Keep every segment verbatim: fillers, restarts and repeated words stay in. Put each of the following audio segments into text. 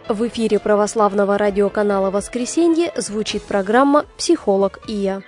В эфире православного радиоканала «Воскресенье» звучит программа «Психолог и я».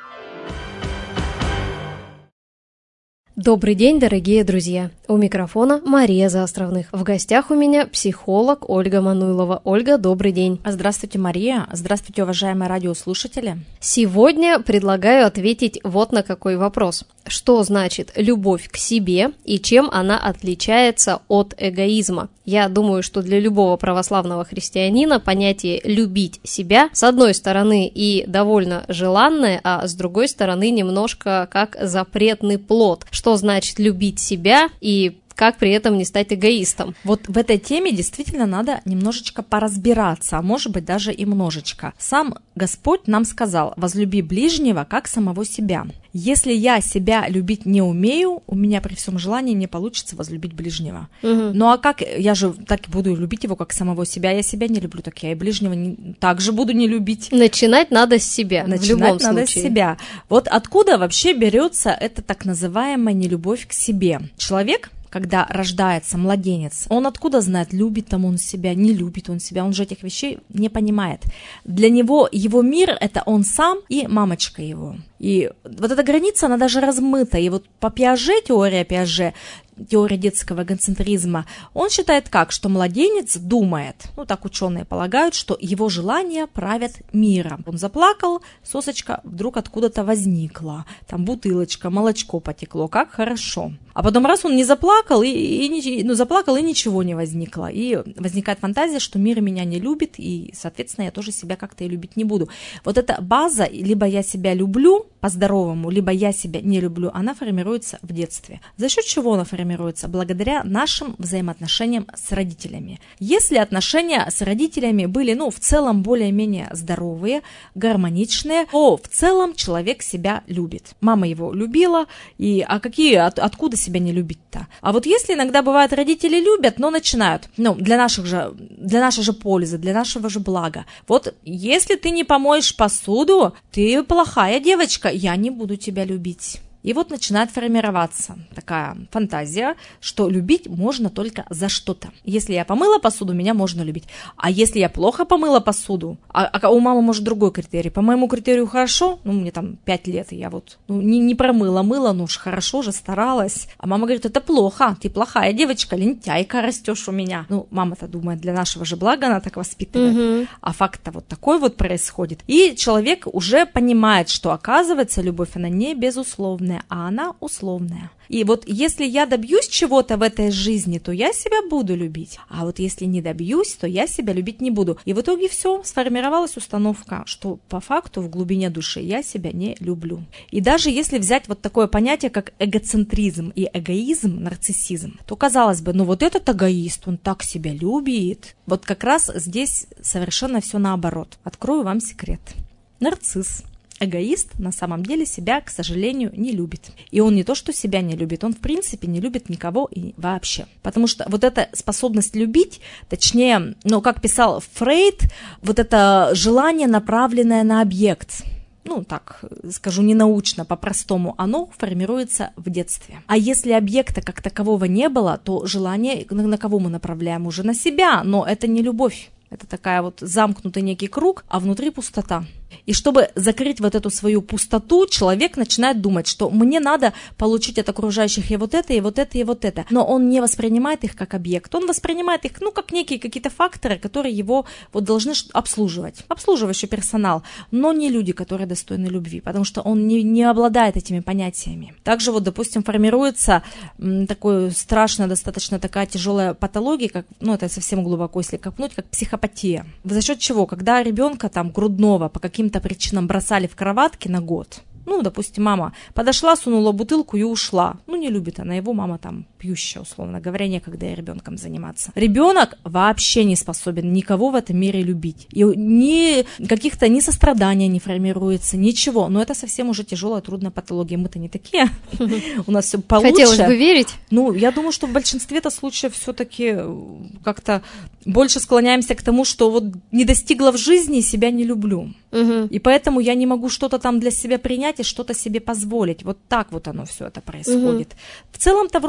Добрый день, дорогие друзья! У микрофона Мария Заостровных. В гостях у меня психолог Ольга Мануйлова. Ольга, добрый день. Здравствуйте, Мария. Здравствуйте, уважаемые радиослушатели. Сегодня предлагаю ответить вот на какой вопрос. Что значит любовь к себе и чем она отличается от эгоизма? Я думаю, что для любого православного христианина понятие «любить себя» с одной стороны и довольно желанное, а с другой стороны немножко как запретный плод. Что значит любить себя и как при этом не стать эгоистом? Вот в этой теме действительно надо немножечко поразбираться, а может быть даже и множечко. Сам Господь нам сказал: возлюби ближнего, как самого себя. Если я себя любить не умею, у меня при всем желании не получится возлюбить ближнего. Угу. Ну а как? Я же так и буду любить его, как самого себя. Я себя не люблю, так я и ближнего не, также буду не любить. Начинать надо с себя. Начинать в любом надо случае. с себя. Вот откуда вообще берется эта так называемая нелюбовь к себе? Человек, когда рождается младенец, он откуда знает, любит там он себя, не любит он себя, он же этих вещей не понимает. Для него его мир — это он сам и мамочка его. И вот эта граница, она даже размыта. И вот по Пиаже, теория Пиаже, теория детского эгоцентризма, он считает как, что младенец думает, ну так ученые полагают, что его желания правят миром. Он заплакал, сосочка вдруг откуда-то возникла, там бутылочка, молочко потекло, как хорошо. А потом раз он не заплакал, и, и, ну, заплакал, и ничего не возникло. И возникает фантазия, что мир меня не любит, и, соответственно, я тоже себя как-то и любить не буду. Вот эта база, либо я себя люблю по-здоровому, либо я себя не люблю, она формируется в детстве. За счет чего она формируется? Благодаря нашим взаимоотношениям с родителями. Если отношения с родителями были, ну, в целом более-менее здоровые, гармоничные, то в целом человек себя любит. Мама его любила, и а какие, от, откуда себя не любить-то? А вот если иногда бывает, родители любят, но начинают, ну, для наших же, для нашей же пользы, для нашего же блага. Вот если ты не помоешь посуду, ты плохая девочка, я не буду тебя любить. И вот начинает формироваться такая фантазия, что любить можно только за что-то. Если я помыла посуду, меня можно любить. А если я плохо помыла посуду, а, а у мамы может другой критерий. По моему критерию хорошо, ну мне там пять лет, и я вот ну, не, не промыла, мыла, ну уж хорошо же, старалась. А мама говорит: это плохо, ты плохая девочка, лентяйка растешь у меня. Ну мама-то думает, для нашего же блага она так воспитывает. Угу. А факт-то вот такой вот происходит. И человек уже понимает, что оказывается любовь, она не безусловная, а она условная. И вот если я добьюсь чего-то в этой жизни, то я себя буду любить. А вот если не добьюсь, то я себя любить не буду. И в итоге все, сформировалась установка, что по факту в глубине души я себя не люблю. И даже если взять вот такое понятие, как эгоцентризм и эгоизм, нарциссизм, то казалось бы, ну вот этот эгоист, он так себя любит. Вот как раз здесь совершенно все наоборот. Открою вам секрет. Нарцисс, эгоист на самом деле себя, к сожалению, не любит. И он не то, что себя не любит, он в принципе не любит никого и вообще. Потому что вот эта способность любить, точнее, ну, как писал Фрейд, вот это желание, направленное на объект, ну, так скажу, ненаучно, по-простому, оно формируется в детстве. А если объекта как такового не было, то желание на кого мы направляем? Уже на себя, но это не любовь. Это такая вот замкнутый некий круг, а внутри пустота. И чтобы закрыть вот эту свою пустоту, человек начинает думать, что мне надо получить от окружающих и вот это, и вот это, и вот это. Но он не воспринимает их как объект. Он воспринимает их, ну, как некие какие-то факторы, которые его вот должны обслуживать. Обслуживающий персонал, но не люди, которые достойны любви, потому что он не, не обладает этими понятиями. Также вот, допустим, формируется м, такой страшная, достаточно такая тяжелая патология, как, ну, это совсем глубоко, если копнуть, как психопатия. За счет чего? Когда ребенка там грудного по каким-то причинам бросали в кроватке на год. Ну, допустим, мама подошла, сунула бутылку и ушла. Ну, не любит она его, мама там пьющая, условно говоря, некогда и ребенком заниматься. Ребенок вообще не способен никого в этом мире любить. И ни каких-то, ни сострадания не формируется, ничего. Но это совсем уже тяжелая, трудная патология. Мы-то не такие. У нас все получше. Хотелось бы верить. Ну, я думаю, что в большинстве-то случаев все-таки как-то больше склоняемся к тому, что вот не достигла в жизни, себя не люблю. Угу. И поэтому я не могу что-то там для себя принять и что-то себе позволить. Вот так вот оно все это происходит. Угу. В целом-то вроде бы как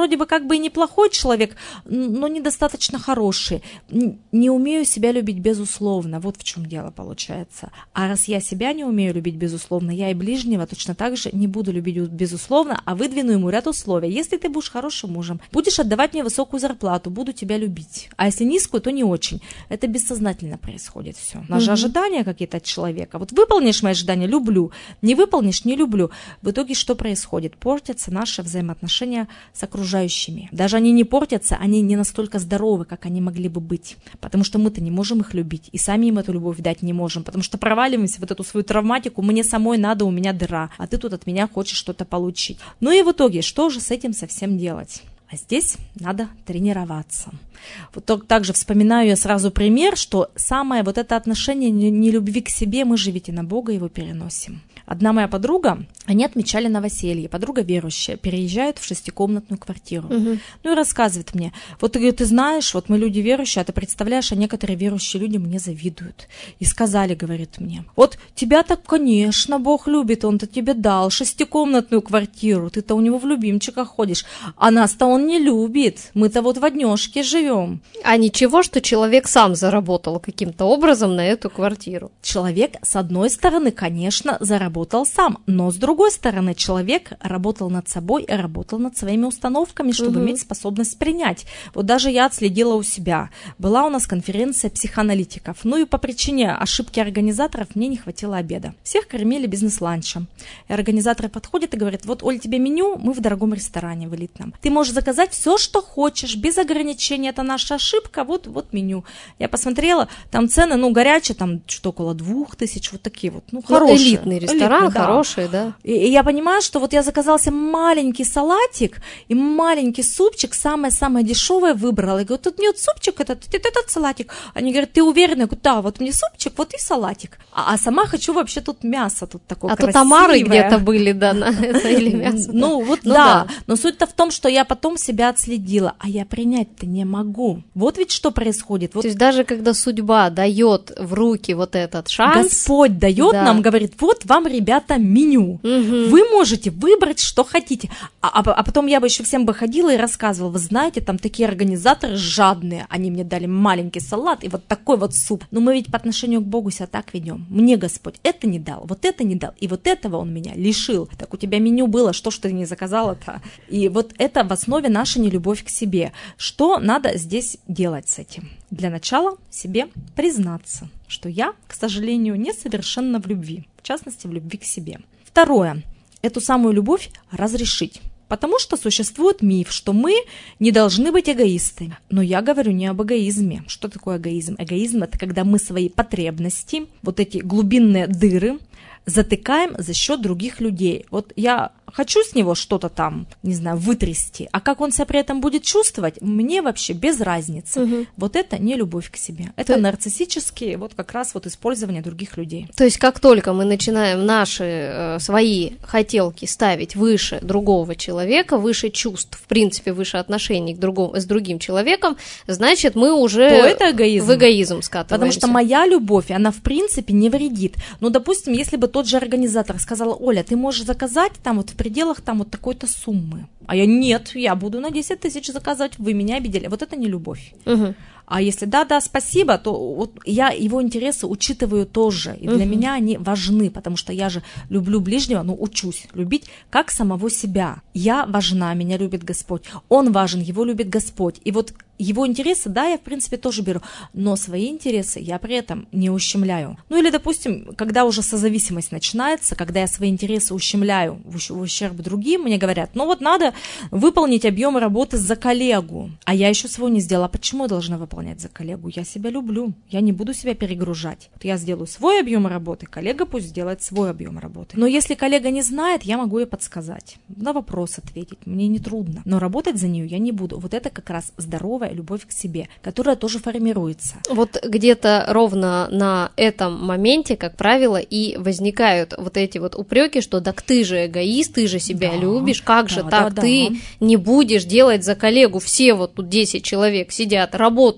как бы и неплохой человек, но недостаточно хороший. Не умею себя любить безусловно. Вот в чем дело получается. А раз я себя не умею любить безусловно, я и ближнего точно так же не буду любить безусловно, а выдвину ему ряд условий. Если ты будешь хорошим мужем, будешь отдавать мне высокую зарплату, буду тебя любить. А если низкую, то не очень. Это бессознательно происходит все. У нас же ожидания какие-то от человека. Вот выполнишь мои ожидания — люблю. Не выполнишь — не люблю. В итоге что происходит? Портятся наши взаимоотношения с окружающими. Даже они не портятся, они не настолько здоровы, как они могли бы быть. Потому что мы-то не можем их любить. И сами им эту любовь дать не можем. Потому что проваливаемся в вот эту свою травматику. Мне самой надо, у меня дыра. А ты тут от меня хочешь что-то получить. Ну и в итоге, что же с этим совсем делать? А здесь надо тренироваться. Вот также вспоминаю я сразу пример, что самое вот это отношение нелюбви к себе, мы же ведь и на Бога его переносим. Одна моя подруга, они отмечали новоселье, подруга верующая, переезжают в шестикомнатную квартиру. Угу. Ну и рассказывает мне, вот ты, ты знаешь, вот мы люди верующие, а ты представляешь, а некоторые верующие люди мне завидуют. И сказали, говорит мне, вот тебя так, конечно, Бог любит, он-то тебе дал шестикомнатную квартиру, ты-то у него в любимчиках ходишь, а нас-то он не любит, мы-то вот в однёшке живем. А ничего, что человек сам заработал каким-то образом на эту квартиру? Человек, с одной стороны, конечно, заработал работал сам, но с другой стороны человек работал над собой и работал над своими установками, чтобы угу. иметь способность принять. Вот даже я отследила у себя. Была у нас конференция психоаналитиков, ну и по причине ошибки организаторов мне не хватило обеда. Всех кормили бизнес-ланчем. И организаторы подходят и говорят, вот, Оль, тебе меню, мы в дорогом ресторане, в элитном. Ты можешь заказать все, что хочешь, без ограничений, это наша ошибка, вот, вот меню. Я посмотрела, там цены, ну, горячие, там что около двух тысяч, вот такие вот, ну, хорошие. Элитный ресторан. Ресторан да. хороший, да. И, и я понимаю, что вот я заказала себе маленький салатик и маленький супчик, самое-самое дешевое выбрала. Я говорю, тут нет супчик, этот, этот, этот салатик. Они говорят, ты уверена? Я говорю, да, вот мне супчик, вот и салатик. А, а сама хочу вообще тут мясо тут такое а красивое. А тут омары где-то были, да, на это или мясо. Ну вот да, но суть-то в том, что я потом себя отследила, а я принять-то не могу. Вот ведь что происходит. То есть даже когда судьба дает в руки вот этот шанс. Господь дает нам, говорит, вот вам, ребята, меню. Угу. Вы можете выбрать, что хотите. А, а, а потом я бы еще всем бы ходила и рассказывала, вы знаете, там такие организаторы жадные, они мне дали маленький салат и вот такой вот суп. Но мы ведь по отношению к Богу себя так ведем. Мне Господь это не дал, вот это не дал, и вот этого Он меня лишил. Так у тебя меню было, что ж ты не заказала-то? И вот это в основе наша нелюбовь к себе. Что надо здесь делать с этим? Для начала себе признаться, что я, к сожалению, несовершенна в любви. В частности, в любви к себе. Второе. Эту самую любовь разрешить. Потому что существует миф, что мы не должны быть эгоистами. Но я говорю не об эгоизме. Что такое эгоизм? Эгоизм – это когда мы свои потребности, вот эти глубинные дыры, затыкаем за счет других людей. Вот я хочу с него что-то там, не знаю, вытрясти, а как он себя при этом будет чувствовать, мне вообще без разницы. Угу. Вот это не любовь к себе. Это То... нарциссические, вот как раз вот использование других людей. То есть как только мы начинаем наши э, свои хотелки ставить выше другого человека, выше чувств, в принципе, выше отношений к другому, с другим человеком, значит, мы уже То это эгоизм. в эгоизм скатываемся. Потому что моя любовь, она в принципе не вредит. Ну, допустим, если бы тот же организатор сказал: Оля, ты можешь заказать там вот в пределах там вот такой-то суммы. А я: нет, я буду на десять тысяч заказывать, вы меня обидели. Вот это не любовь. Угу. А если да-да, спасибо, то вот я его интересы учитываю тоже. И для угу. меня они важны, потому что я же люблю ближнего, ну, учусь любить как самого себя. Я важна, меня любит Господь. Он важен, его любит Господь. И вот его интересы, да, я, в принципе, тоже беру, но свои интересы я при этом не ущемляю. Ну, или, допустим, когда уже созависимость начинается, когда я свои интересы ущемляю в ущерб другим, мне говорят: ну, вот надо выполнить объем работы за коллегу, а я еще своего не сделала. Почему я должна выполнять за коллегу? Я себя люблю, я не буду себя перегружать. Вот я сделаю свой объем работы, коллега пусть сделает свой объем работы. Но если коллега не знает, я могу ей подсказать, на вопрос ответить, мне не трудно, но работать за нее я не буду. Вот это как раз здоровая любовь к себе, которая тоже формируется. Вот где-то ровно на этом моменте, как правило, и возникают вот эти вот упреки, что так ты же эгоист, ты же себя да, любишь, как да, же так, да, ты да. не будешь делать за коллегу, все вот тут десять человек сидят, работают,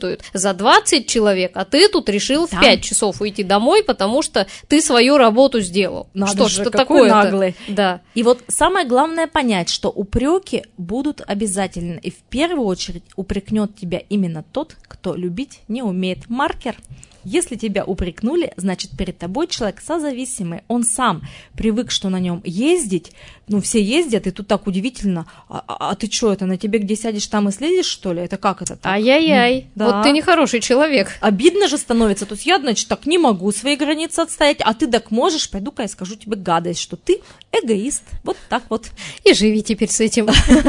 работают за двадцать человек, а ты тут решил да. в пять часов уйти домой, потому что ты свою работу сделал. Надо что же, что какой такое-то? наглый. Да. И вот самое главное понять, что упреки будут обязательно. И в первую очередь упрекнет тебя именно тот, кто любить не умеет. Маркер. Если тебя упрекнули, значит, перед тобой человек созависимый. Он сам привык, что на нем ездить. Ну, все ездят, и тут так удивительно. А, а, а ты что, это на тебе где сядешь, там и следишь, что ли? Это как это так? Ай-яй-яй, да. вот ты нехороший человек. Обидно же становится. То есть я, значит, так не могу свои границы отстоять, а ты так можешь. Пойду-ка я скажу тебе гадость, что ты эгоист. Вот так вот. И живи теперь с этим.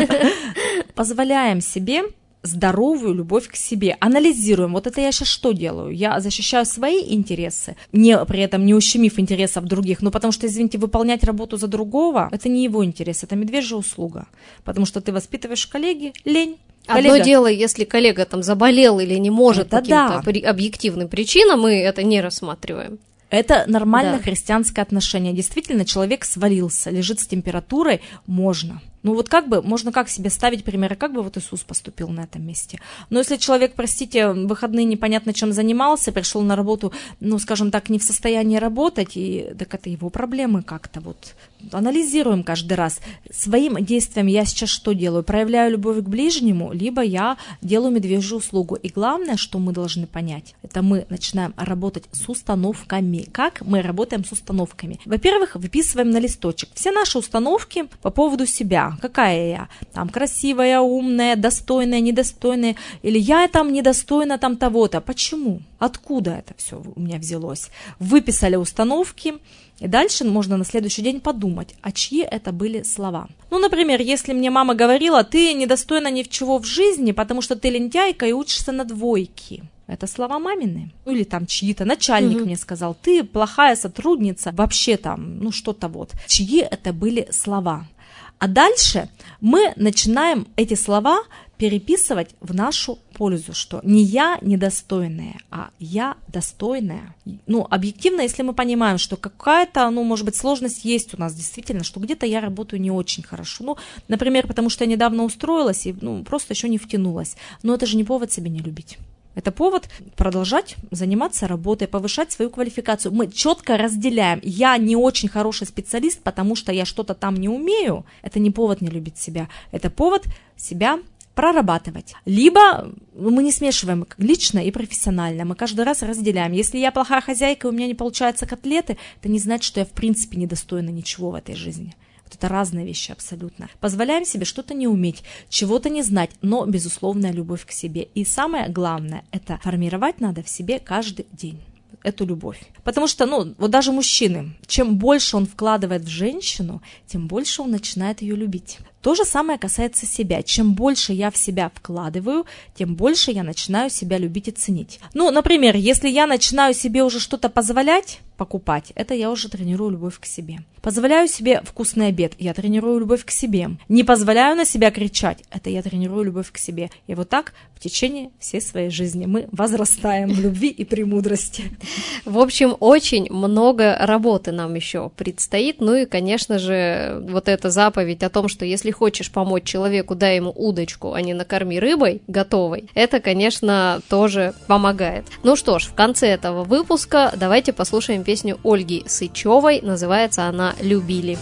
Позволяем себе здоровую любовь к себе. Анализируем. Вот это я сейчас что делаю? Я защищаю свои интересы, не, при этом не ущемив интересов других, ну потому что, извините, выполнять работу за другого, это не его интерес, это медвежья услуга. Потому что ты воспитываешь коллеги, лень. Одно Коллега. дело, если коллега там заболел или не может по Это каким-то да. при- объективным причинам, мы это не рассматриваем. Это нормальное Да. христианское отношение. Действительно, человек свалился, лежит с температурой, можно. Ну вот как бы, можно как себе ставить примеры, как бы вот Иисус поступил на этом месте. Но если человек, простите, в выходные непонятно чем занимался, пришел на работу, ну, скажем так, не в состоянии работать, и так это его проблемы как-то вот. Анализируем каждый раз. Своим действием я сейчас что делаю? Проявляю любовь к ближнему, либо я делаю медвежью услугу. И главное, что мы должны понять, это мы начинаем работать с установками. Как мы работаем с установками? Во-первых, выписываем на листочек все наши установки по поводу себя. Какая я? Там красивая, умная, достойная, недостойная. Или я там недостойна там того-то. Почему? Откуда это все у меня взялось? Выписали установки. И дальше можно на следующий день подумать, а чьи это были слова. Ну, например, если мне мама говорила, ты недостойна ни в чего в жизни, потому что ты лентяйка и учишься на двойки. Это слова мамины. Ну, или там чьи-то. Начальник угу. мне сказал, ты плохая сотрудница, вообще там, ну, что-то вот. Чьи это были слова? А дальше мы начинаем эти слова переписывать в нашу пользу, что не я недостойная, а я достойная. Ну, объективно, если мы понимаем, что какая-то, ну, может быть, сложность есть у нас действительно, что где-то я работаю не очень хорошо. Ну, например, потому что я недавно устроилась и, ну, просто еще не втянулась. Но это же не повод себя не любить. Это повод продолжать заниматься работой, повышать свою квалификацию. Мы четко разделяем. Я не очень хороший специалист, потому что я что-то там не умею. Это не повод не любить себя. Это повод себя прорабатывать. Либо мы не смешиваем лично и профессионально. Мы каждый раз разделяем. Если я плохая хозяйка, и у меня не получаются котлеты, это не значит, что я в принципе недостойна ничего в этой жизни. Вот это разные вещи абсолютно. Позволяем себе что-то не уметь, чего-то не знать, но безусловная любовь к себе. И самое главное, это формировать надо в себе каждый день эту любовь. Потому что, ну, вот даже мужчины, чем больше он вкладывает в женщину, тем больше он начинает ее любить. То же самое касается себя. Чем больше я в себя вкладываю, тем больше я начинаю себя любить и ценить. Ну, например, если я начинаю себе уже что-то позволять, покупать, это я уже тренирую любовь к себе. Позволяю себе вкусный обед, я тренирую любовь к себе. Не позволяю на себя кричать, это я тренирую любовь к себе. И вот так в течение всей своей жизни мы возрастаем в любви и премудрости. В общем, очень много работы нам еще предстоит. Ну и, конечно же, вот эта заповедь о том, что если хочешь помочь человеку, дай ему удочку, а не накорми рыбой готовой, это, конечно, тоже помогает. Ну что ж, в конце этого выпуска давайте послушаем песню Ольги Сычевой, называется она «Любили».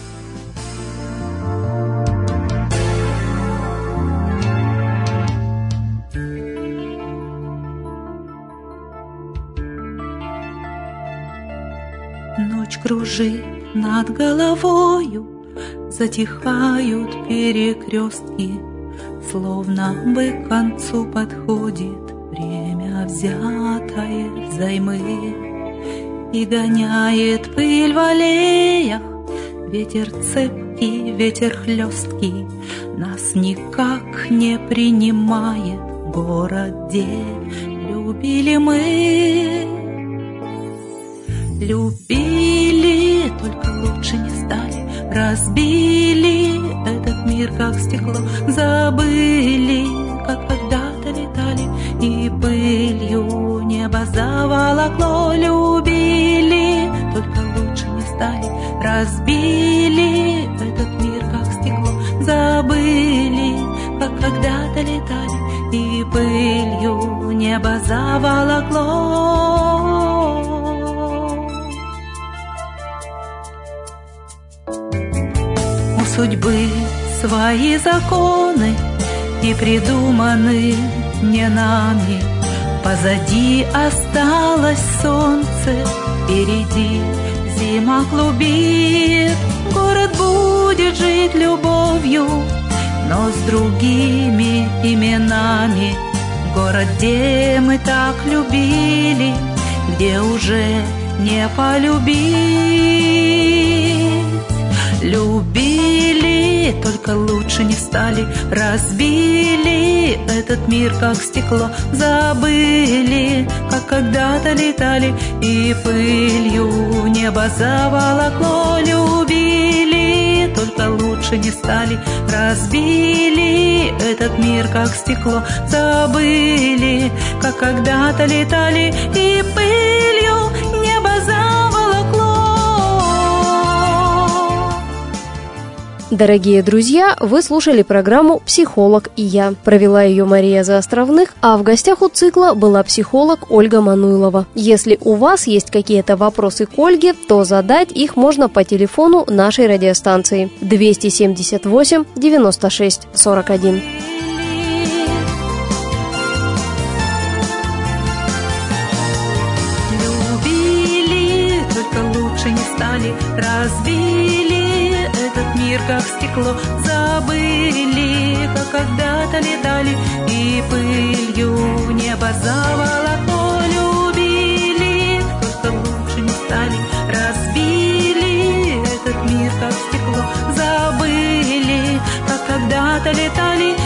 Ночь кружит над головою, затихают перекрестки, словно бы к концу подходит время, взятое взаймы, и гоняет пыль в аллеях ветер цепкий, ветер хлесткий, нас никак не принимает город, где любили мы. Любили, только лучше не стали, разбили этот мир, как стекло, забыли, как когда-то летали, и пылью небо заволокло. Любили, только лучше не стали, разбили этот мир, как стекло, забыли, как когда-то летали, и пылью небо небо заволокло. У судьбы свои законы и придуманы не нами. Позади осталось солнце, впереди зима клубит. Город будет жить любовью, но с другими именами. Город, где мы так любили, где уже не полюбить. Любили, только лучше не стали. Разбили этот мир, как стекло. Забыли, как когда-то летали, и пылью небо заволокло. Любили, только лучше не стали. Разбили этот мир, как стекло. Забыли, как когда-то летали, и пылью небо заволокло. Дорогие друзья, вы слушали программу «Психолог и я». Провела ее Мария Заостровных, а в гостях у цикла была психолог Ольга Мануйлова. Если у вас есть какие-то вопросы к Ольге, то задать их можно по телефону нашей радиостанции двести семьдесят восемь девяносто шесть сорок один. Любили, только лучше не стали. Разбили этот мир, как стекло. Забыли, как когда-то летали, и пылью небо заволокло. Любили, только лучше не стали. Разбили этот мир, как стекло. Забыли, как когда-то летали,